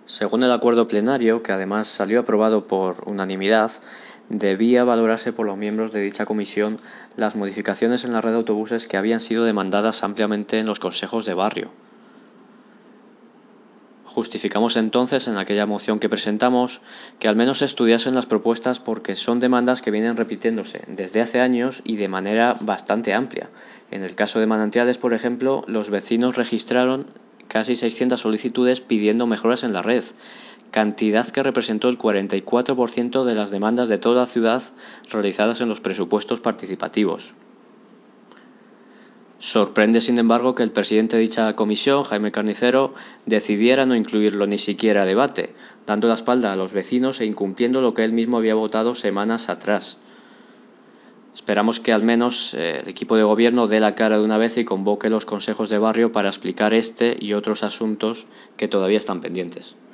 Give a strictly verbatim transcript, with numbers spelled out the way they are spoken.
Según el acuerdo plenario, que además salió aprobado por unanimidad, debía valorarse por los miembros de dicha comisión las modificaciones en la red de autobuses que habían sido demandadas ampliamente en los consejos de barrio. Justificamos entonces en aquella moción que presentamos que al menos se estudiasen las propuestas porque son demandas que vienen repitiéndose desde hace años y de manera bastante amplia. En el caso de Manantiales, por ejemplo, los vecinos registraron casi seiscientas solicitudes pidiendo mejoras en la red, cantidad que representó el cuarenta y cuatro por ciento de las demandas de toda la ciudad realizadas en los presupuestos participativos. Sorprende, sin embargo, que el presidente de dicha comisión, Jaime Carnicero, decidiera no incluirlo ni siquiera a debate, dando la espalda a los vecinos e incumpliendo lo que él mismo había votado semanas atrás. Esperamos que al menos eh, el equipo de gobierno dé la cara de una vez y convoque los consejos de barrio para explicar este y otros asuntos que todavía están pendientes.